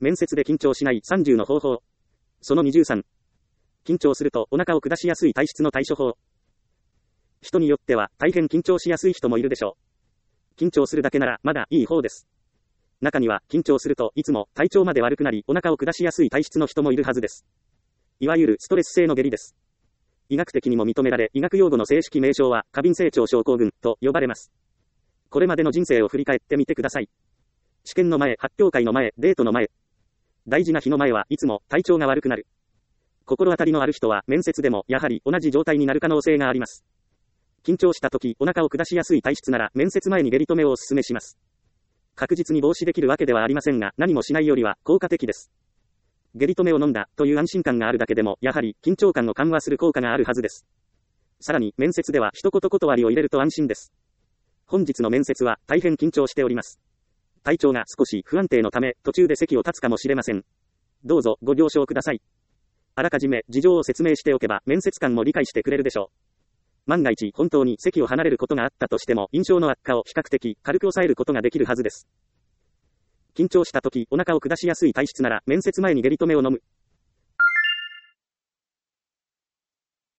面接で緊張しない30の方法。その23。緊張するとお腹を下しやすい体質の対処法。人によっては大変緊張しやすい人もいるでしょう。緊張するだけならまだいい方です。中には緊張するといつも体調まで悪くなりお腹を下しやすい体質の人もいるはずです。いわゆるストレス性の下痢です。医学的にも認められ、医学用語の正式名称は過敏性腸症候群と呼ばれます。これまでの人生を振り返ってみてください。試験の前、発表会の前、デートの前。大事な日の前はいつも体調が悪くなる。心当たりのある人は面接でもやはり同じ状態になる可能性があります。緊張した時、お腹を下しやすい体質なら面接前に下痢止めをお勧めします。確実に防止できるわけではありませんが、何もしないよりは効果的です。下痢止めを飲んだという安心感があるだけでも、やはり緊張感を緩和する効果があるはずです。さらに面接では一言断りを入れると安心です。本日の面接は大変緊張しております。体調が少し不安定のため途中で席を立つかもしれません。どうぞご了承ください。あらかじめ事情を説明しておけば面接官も理解してくれるでしょう。万が一本当に席を離れることがあったとしても印象の悪化を比較的軽く抑えることができるはずです。緊張した時お腹を下しやすい体質なら面接前に下痢止めを飲む。